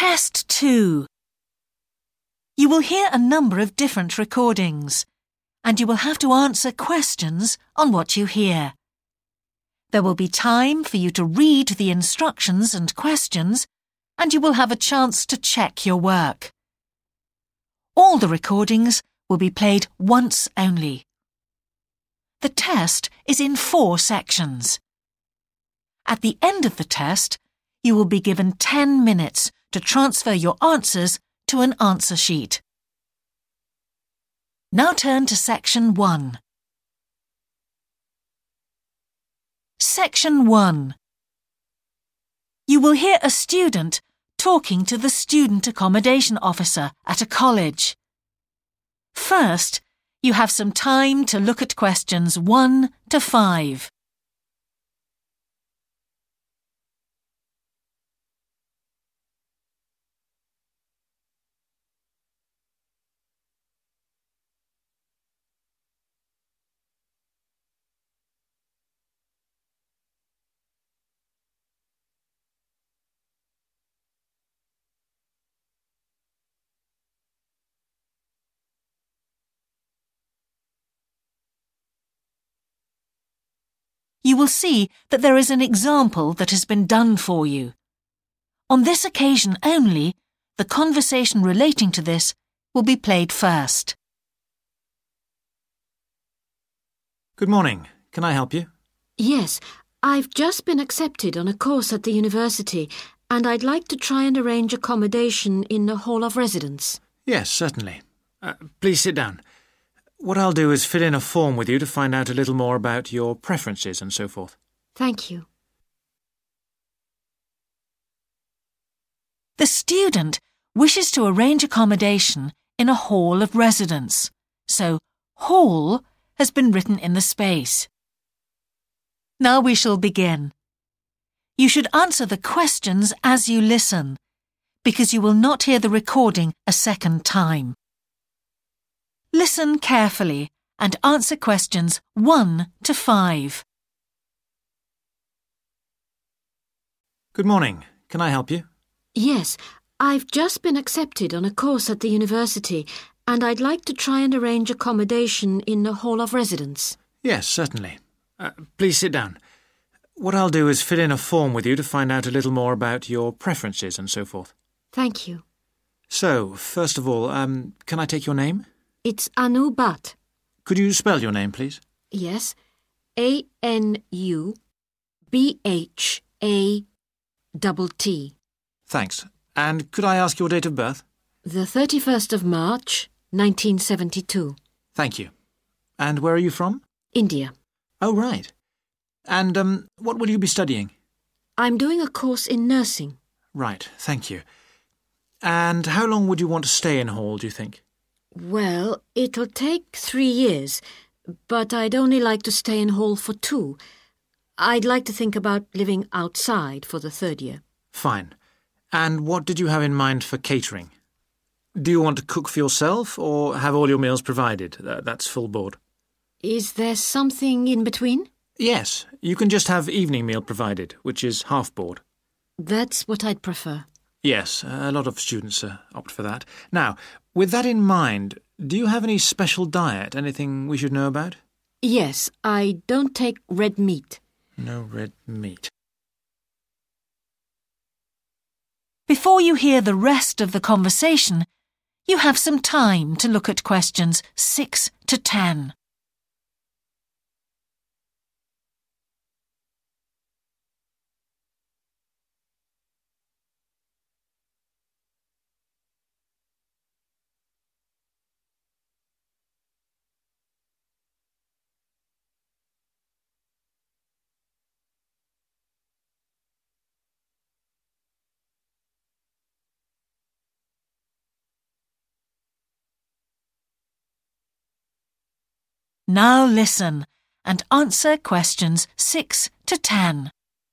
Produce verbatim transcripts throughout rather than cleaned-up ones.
Test two. You will hear a number of different recordings, and you will have to answer questions on what you hear. There will be time for you to read the instructions and questions, and you will have a chance to check your work. All the recordings will be played once only. The test is in four sections. At the end of the test, you will be given ten minutes to transfer your answers to an answer sheet. Now turn to Section one. Section one. You will hear a student talking to the student accommodation officer at a college. First, you have some time to look at questions one to five. You will see that there is an example that has been done for you. On this occasion only, the conversation relating to this will be played first. Good morning. Can I help you? Yes, I've just been accepted on a course at the university, and I'd like to try and arrange accommodation in a hall of residence. Yes, certainly. Uh, please sit down. What I'll do is fill in a form with you to find out a little more about your preferences and so forth. Thank you. The student wishes to arrange accommodation in a hall of residence, so hall has been written in the space. Now we shall begin. You should answer the questions as you listen, because you will not hear the recording a second time. Listen carefully and answer questions one to five. Good morning. Can I help you? Yes, I've just been accepted on a course at the university, and I'd like to try and arrange accommodation in a hall of residence. Yes, certainly. Uh, please sit down. What I'll do is fill in a form with you to find out a little more about your preferences and so forth. Thank you. So, first of all, um, can I take your name? It's Anu Bhatt. Could you spell your name, please? Yes. A N U B H A T T. Thanks. And could I ask your date of birth? The thirty-first of March, nineteen seventy-two. Thank you. And where are you from? India. Oh, right. And um, what will you be studying? I'm doing a course in nursing. Right, thank you. And how long would you want to stay in hall, do you think? Well, it'll take three years, but I'd only like to stay in hall for two. I'd like to think about living outside for the third year. Fine. And what did you have in mind for catering? Do you want to cook for yourself or have all your meals provided? Uh, that's full board. Is there something in between? Yes, you can just have evening meal provided, which is half board. That's what I'd prefer. Yes, a lot of students uh, opt for that. Now, with that in mind, do you have any special diet, anything we should know about? Yes, I don't take red meat. No red meat. Before you hear the rest of the conversation, you have some time to look at questions six to ten. Now listen and answer questions six to ten.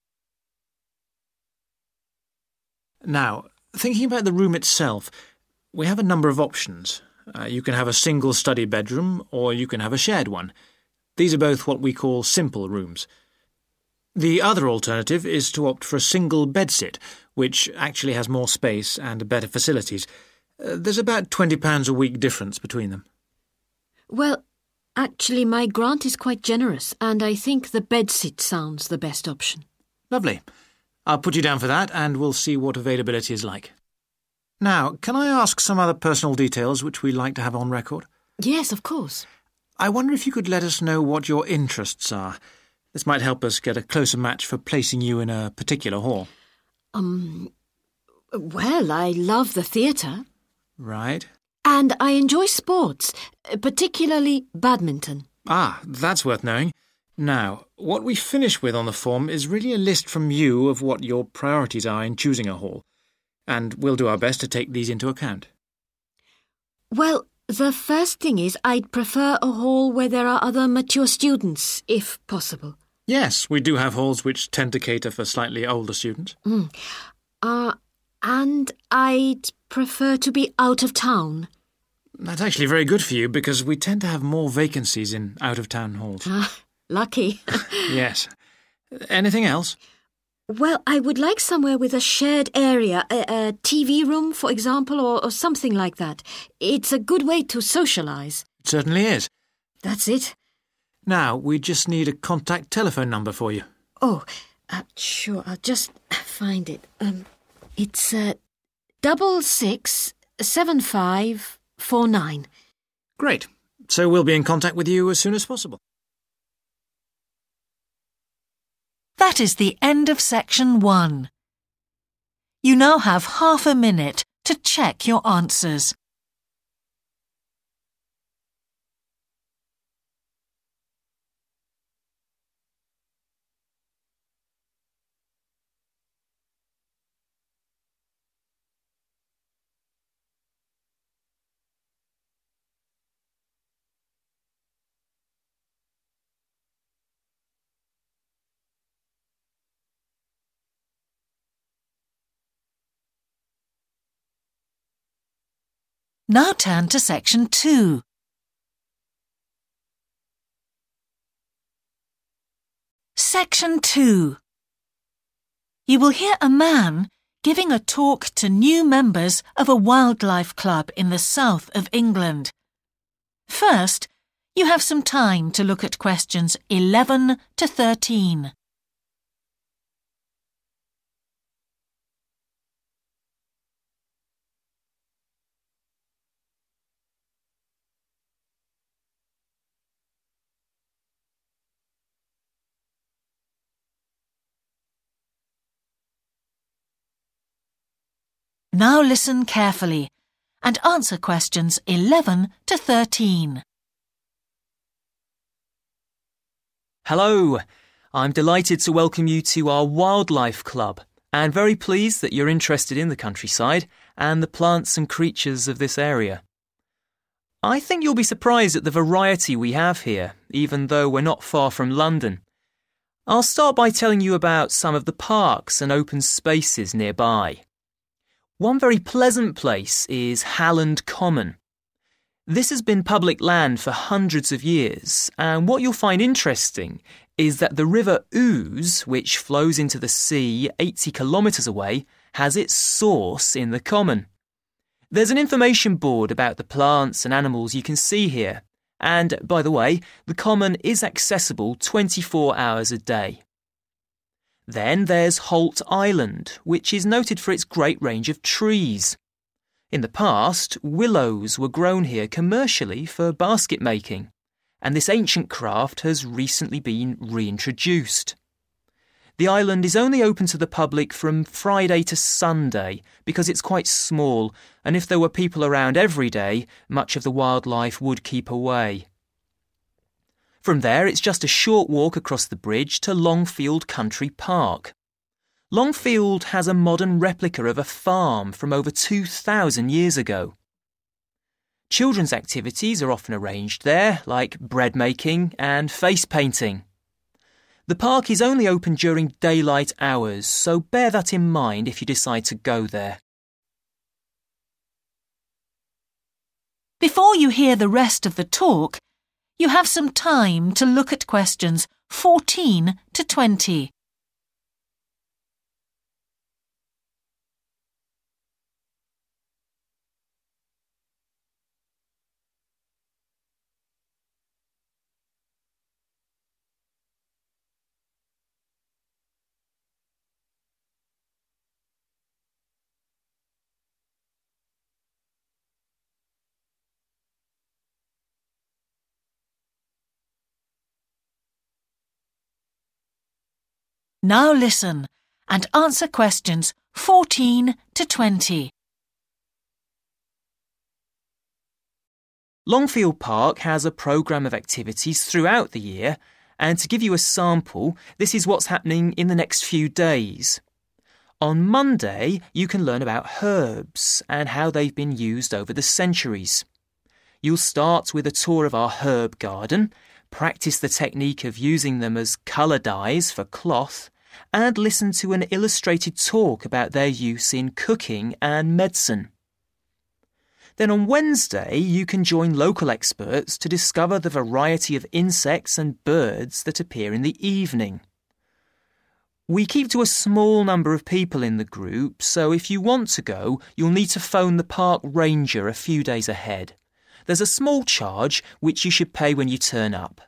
Now, thinking about the room itself, we have a number of options. Uh, you can have a single study bedroom or you can have a shared one. These are both what we call simple rooms. The other alternative is to opt for a single bedsit, which actually has more space and better facilities. Uh, there's about twenty pounds a week difference between them. Well, actually my grant is quite generous and I think the bedsit sounds the best option. Lovely. I'll put you down for that and we'll see what availability is like. Now, can I ask some other personal details which we like to have on record? Yes, of course. I wonder if you could let us know what your interests are. This might help us get a closer match for placing you in a particular hall. Um, well, I love the theatre. Right. And I enjoy sports, particularly badminton. Ah, that's worth knowing. Now, what we finish with on the form is really a list from you of what your priorities are in choosing a hall, and we'll do our best to take these into account. Well, the first thing is I'd prefer a hall where there are other mature students, if possible. Yes, we do have halls which tend to cater for slightly older students. Mm. Uh, and I'd prefer to be out of town. That's actually very good for you because we tend to have more vacancies in out-of-town halls. Ah, lucky. Yes. Anything else? Well, I would like somewhere with a shared area, a, a T V room, for example, or, or something like that. It's a good way to socialise. It certainly is. That's it. Now, we just need a contact telephone number for you. Oh, uh, sure, I'll just find it. Um, it's uh, double six seven five four nine. Great. So we'll be in contact with you as soon as possible. That is the end of section one. You now have half a minute to check your answers. Now turn to section two. Section two. You will hear a man giving a talk to new members of a wildlife club in the south of England. First, you have some time to look at questions eleven to thirteen. Now listen carefully and answer questions eleven to thirteen. Hello, I'm delighted to welcome you to our wildlife club and very pleased that you're interested in the countryside and the plants and creatures of this area. I think you'll be surprised at the variety we have here, even though we're not far from London. I'll start by telling you about some of the parks and open spaces nearby. One very pleasant place is Halland Common. This has been public land for hundreds of years, and what you'll find interesting is that the River Ouse, which flows into the sea eighty kilometres away, has its source in the common. There's an information board about the plants and animals you can see here, and, by the way, the common is accessible twenty-four hours a day. Then there's Holt Island, which is noted for its great range of trees. In the past, willows were grown here commercially for basket making, and this ancient craft has recently been reintroduced. The island is only open to the public from Friday to Sunday because it's quite small, and if there were people around every day, much of the wildlife would keep away. From there, it's just a short walk across the bridge to Longfield Country Park. Longfield has a modern replica of a farm from over two thousand years ago. Children's activities are often arranged there, like bread making and face painting. The park is only open during daylight hours, so bear that in mind if you decide to go there. Before you hear the rest of the talk, you have some time to look at questions fourteen to twenty. Now listen and answer questions fourteen to twenty. Longfield Park has a programme of activities throughout the year, and to give you a sample, this is what's happening in the next few days. On Monday, you can learn about herbs and how they've been used over the centuries. You'll start with a tour of our herb garden, practice the technique of using them as colour dyes for cloth, and listen to an illustrated talk about their use in cooking and medicine. Then on Wednesday, you can join local experts to discover the variety of insects and birds that appear in the evening. We keep to a small number of people in the group, so if you want to go, you'll need to phone the park ranger a few days ahead. There's a small charge which you should pay when you turn up.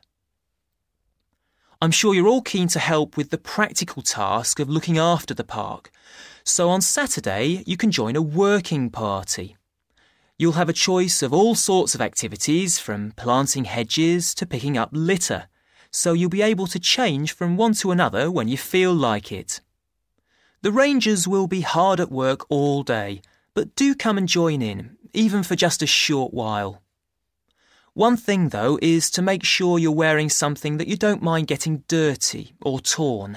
I'm sure you're all keen to help with the practical task of looking after the park, so on Saturday you can join a working party. You'll have a choice of all sorts of activities, from planting hedges to picking up litter, so you'll be able to change from one to another when you feel like it. The rangers will be hard at work all day, but do come and join in, even for just a short while. One thing, though, is to make sure you're wearing something that you don't mind getting dirty or torn.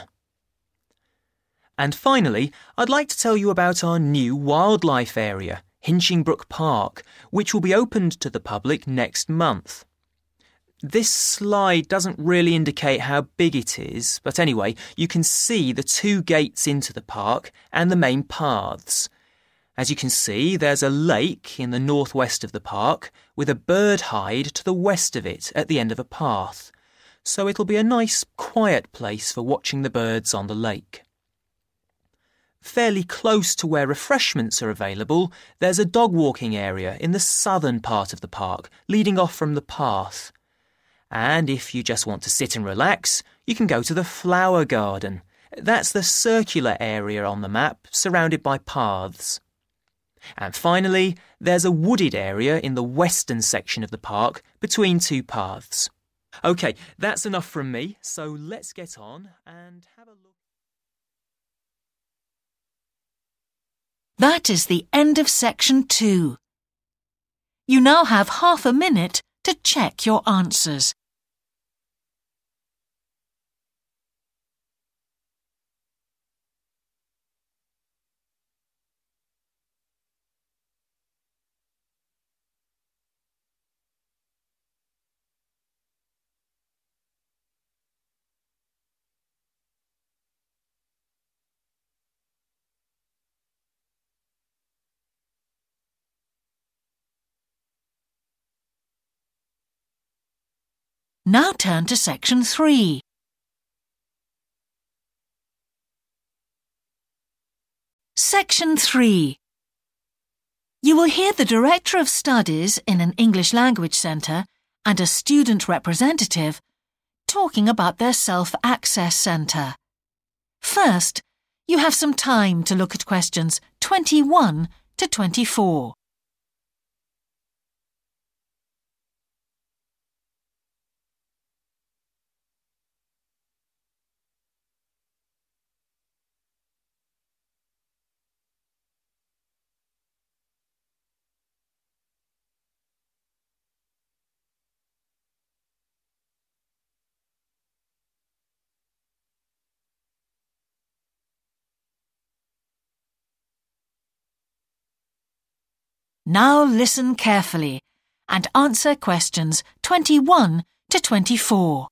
And finally, I'd like to tell you about our new wildlife area, Hinchingbrook Park, which will be opened to the public next month. This slide doesn't really indicate how big it is, but anyway, you can see the two gates into the park and the main paths. As you can see, there's a lake in the northwest of the park with a bird hide to the west of it at the end of a path, so it'll be a nice, quiet place for watching the birds on the lake. Fairly close to where refreshments are available, there's a dog walking area in the southern part of the park, leading off from the path. And if you just want to sit and relax, you can go to the flower garden. That's the circular area on the map, surrounded by paths. And finally, there's a wooded area in the western section of the park, between two paths. OK, that's enough from me, so let's get on and have a look. That is the end of section two. You now have half a minute to check your answers. Now turn to section three. Section three. You will hear the Director of Studies in an English Language Centre and a student representative talking about their Self-Access Centre. First, you have some time to look at questions twenty-one to twenty-four. Now listen carefully and answer questions twenty-one to twenty-four.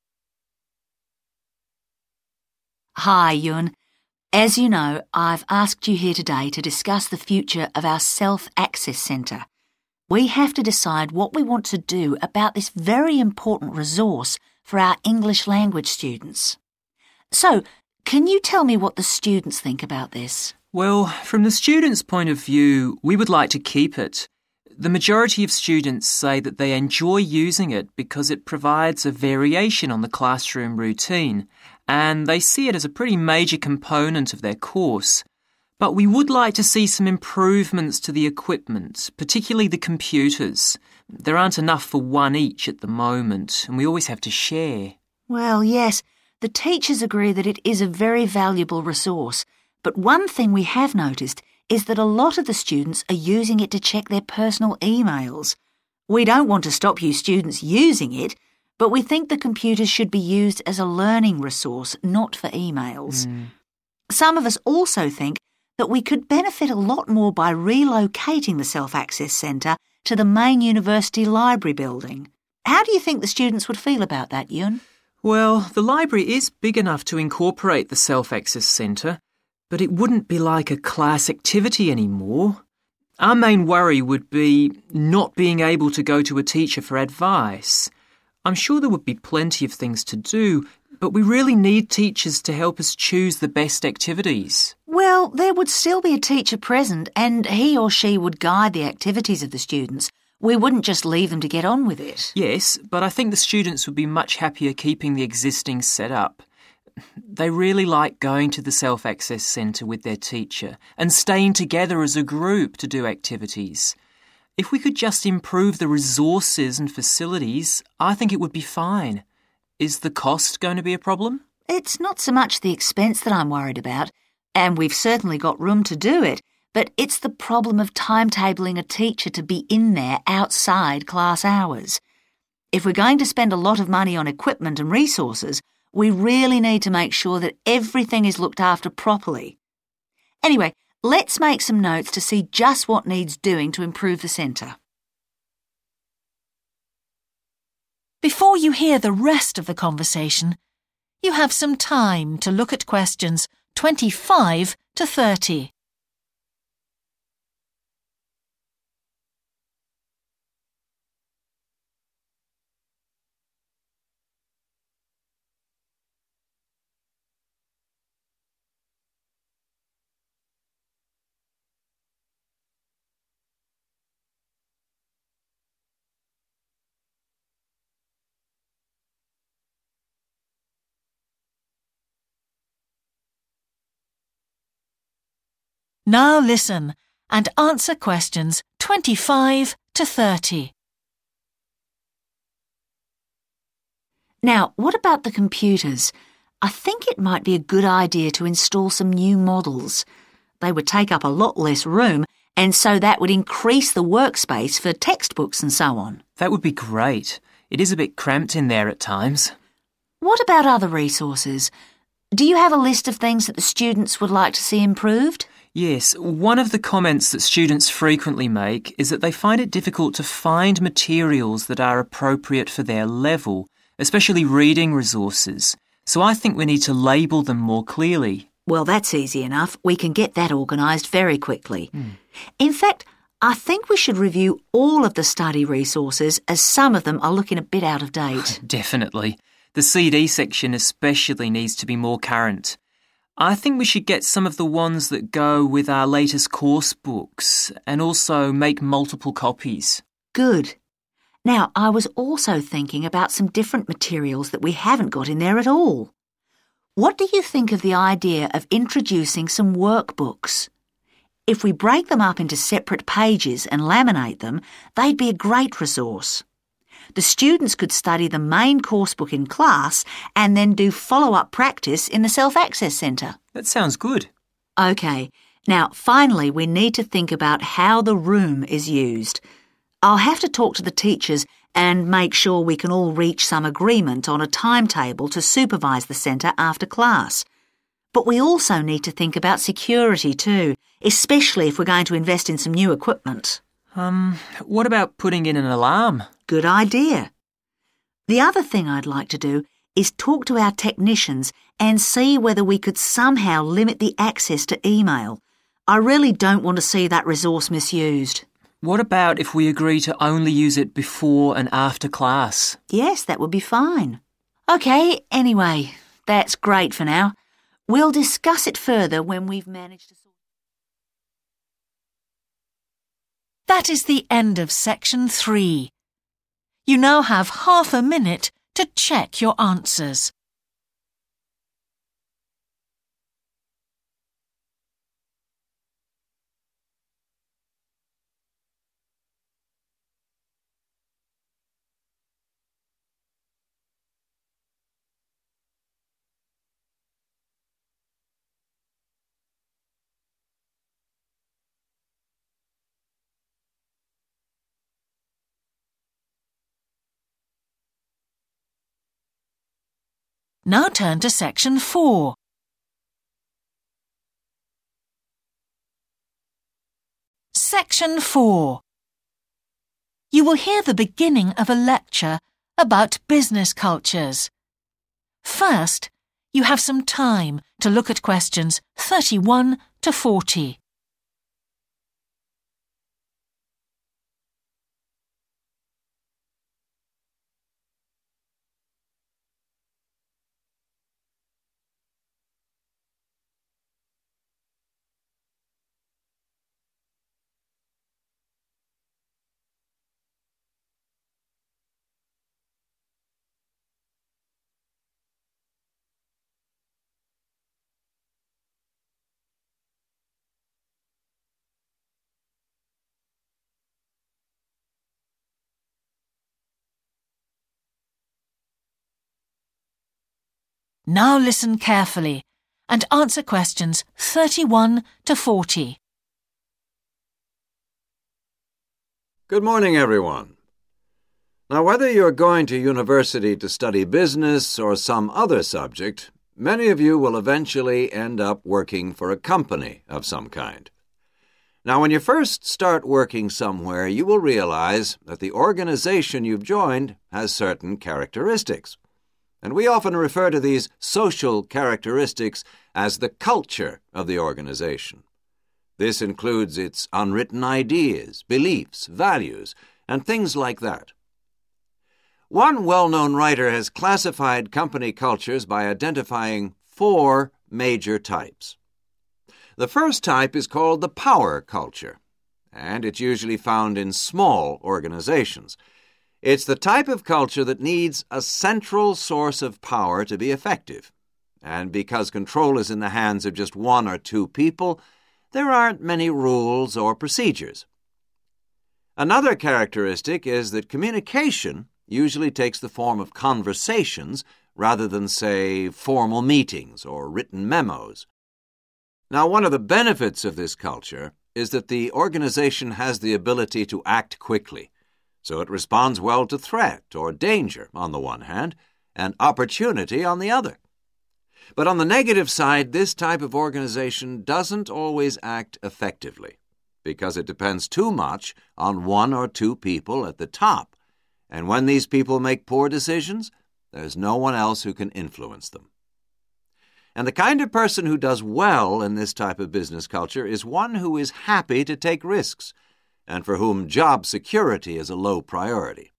Hi, Yun. As you know, I've asked you here today to discuss the future of our Self-Access Centre. We have to decide what we want to do about this very important resource for our English language students. So, can you tell me what the students think about this? Well, from the students' point of view, we would like to keep it. The majority of students say that they enjoy using it because it provides a variation on the classroom routine, and they see it as a pretty major component of their course. But we would like to see some improvements to the equipment, particularly the computers. There aren't enough for one each at the moment, and we always have to share. Well, yes, the teachers agree that it is a very valuable resource, but one thing we have noticed is that a lot of the students are using it to check their personal emails. We don't want to stop you students using it, but we think the computers should be used as a learning resource, not for emails. Mm. Some of us also think that we could benefit a lot more by relocating the Self-Access Centre to the main university library building. How do you think the students would feel about that, Yun? Well, the library is big enough to incorporate the Self-Access Centre, but it wouldn't be like a class activity anymore. Our main worry would be not being able to go to a teacher for advice. I'm sure there would be plenty of things to do, but we really need teachers to help us choose the best activities. Well, there would still be a teacher present and he or she would guide the activities of the students. We wouldn't just leave them to get on with it. Yes, but I think the students would be much happier keeping the existing setup. They really like going to the Self-Access Centre with their teacher and staying together as a group to do activities. If we could just improve the resources and facilities, I think it would be fine. Is the cost going to be a problem? It's not so much the expense that I'm worried about, and we've certainly got room to do it, but it's the problem of timetabling a teacher to be in there outside class hours. If we're going to spend a lot of money on equipment and resources, we really need to make sure that everything is looked after properly. Anyway, let's make some notes to see just what needs doing to improve the centre. Before you hear the rest of the conversation, you have some time to look at questions twenty-five to thirty. Now listen and answer questions twenty-five to thirty. Now, what about the computers? I think it might be a good idea to install some new models. They would take up a lot less room, and so that would increase the workspace for textbooks and so on. That would be great. It is a bit cramped in there at times. What about other resources? Do you have a list of things that the students would like to see improved? Yes, one of the comments that students frequently make is that they find it difficult to find materials that are appropriate for their level, especially reading resources. So I think we need to label them more clearly. Well, that's easy enough. We can get that organised very quickly. Hmm. In fact, I think we should review all of the study resources as some of them are looking a bit out of date. Definitely. The C D section especially needs to be more current. I think we should get some of the ones that go with our latest course books and also make multiple copies. Good. Now, I was also thinking about some different materials that we haven't got in there at all. What do you think of the idea of introducing some workbooks? If we break them up into separate pages and laminate them, they'd be a great resource. The students could study the main course book in class and then do follow-up practice in the Self-Access Centre. That sounds good. OK, now finally we need to think about how the room is used. I'll have to talk to the teachers and make sure we can all reach some agreement on a timetable to supervise the centre after class. But we also need to think about security too, especially if we're going to invest in some new equipment. Um, what about putting in an alarm? Good idea. The other thing I'd like to do is talk to our technicians and see whether we could somehow limit the access to email. I really don't want to see that resource misused. What about if we agree to only use it before and after class? Yes, that would be fine. OK, anyway, that's great for now. We'll discuss it further when we've managed to sort. That is the end of section three. You now have half a minute to check your answers. Now turn to section four. Section four. You will hear the beginning of a lecture about business cultures. First, you have some time to look at questions thirty-one to forty. Now listen carefully and answer questions thirty-one to forty. Good morning, everyone. Now, whether you're going to university to study business or some other subject, many of you will eventually end up working for a company of some kind. Now, when you first start working somewhere, you will realize that the organization you've joined has certain characteristics. And we often refer to these social characteristics as the culture of the organization. This includes its unwritten ideas, beliefs, values, and things like that. One well-known writer has classified company cultures by identifying four major types. The first type is called the power culture, and it's usually found in small organizations. It's the type of culture that needs a central source of power to be effective. And because control is in the hands of just one or two people, there aren't many rules or procedures. Another characteristic is that communication usually takes the form of conversations rather than, say, formal meetings or written memos. Now, one of the benefits of this culture is that the organization has the ability to act quickly. So it responds well to threat or danger on the one hand, and opportunity on the other. But on the negative side, this type of organization doesn't always act effectively, because it depends too much on one or two people at the top. And when these people make poor decisions, there's no one else who can influence them. And the kind of person who does well in this type of business culture is one who is happy to take risks, and for whom job security is a low priority.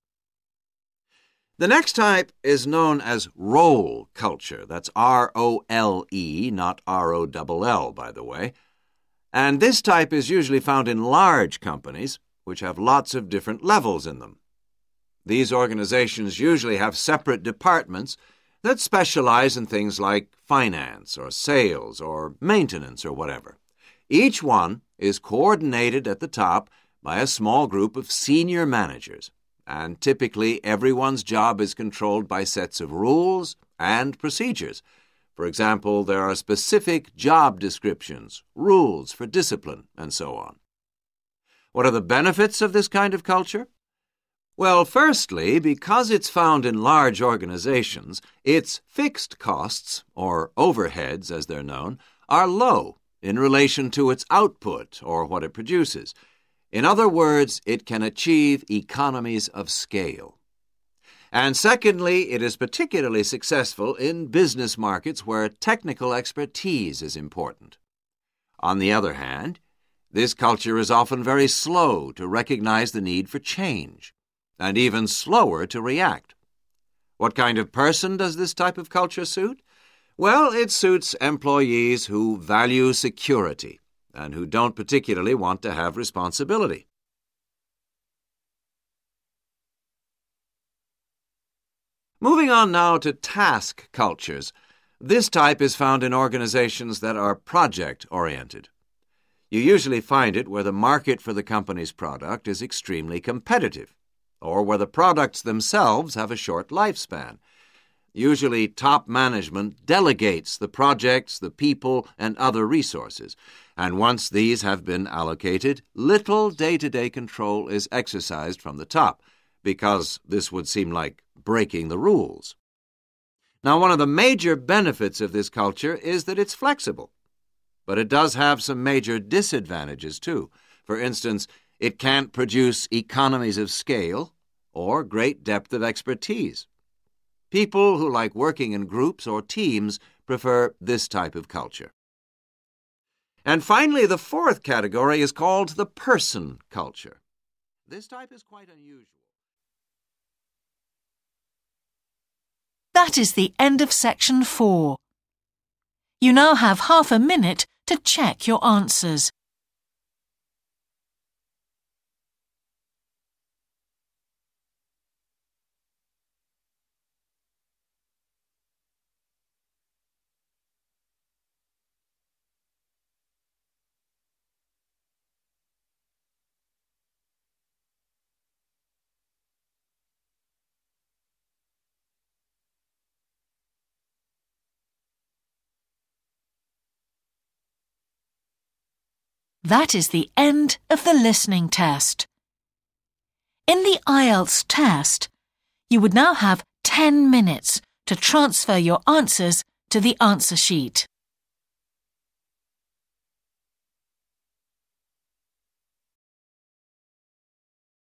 The next type is known as role culture. That's R O L E, not R O L L, by the way. And this type is usually found in large companies, which have lots of different levels in them. These organizations usually have separate departments that specialize in things like finance or sales or maintenance or whatever. Each one is coordinated at the top by a small group of senior managers, and typically everyone's job is controlled by sets of rules and procedures. For example, there are specific job descriptions, rules for discipline, and so on. What are the benefits of this kind of culture? Well, firstly, because it's found in large organizations, its fixed costs, or overheads as they're known, are low in relation to its output or what it produces. In other words, it can achieve economies of scale. And secondly, it is particularly successful in business markets where technical expertise is important. On the other hand, this culture is often very slow to recognize the need for change, and even slower to react. What kind of person does this type of culture suit? Well, it suits employees who value security and who don't particularly want to have responsibility. Moving on now to task cultures. This type is found in organizations that are project-oriented. You usually find it where the market for the company's product is extremely competitive, or where the products themselves have a short lifespan. Usually, top management delegates the projects, the people, and other resources, and once these have been allocated, little day-to-day control is exercised from the top, because this would seem like breaking the rules. Now, one of the major benefits of this culture is that it's flexible. But it does have some major disadvantages, too. For instance, it can't produce economies of scale or great depth of expertise. People who like working in groups or teams prefer this type of culture. And finally, the fourth category is called the person culture. This type is quite unusual. That is the end of section four. You now have half a minute to check your answers. That is the end of the listening test. In the I E L T S test, you would now have ten minutes to transfer your answers to the answer sheet.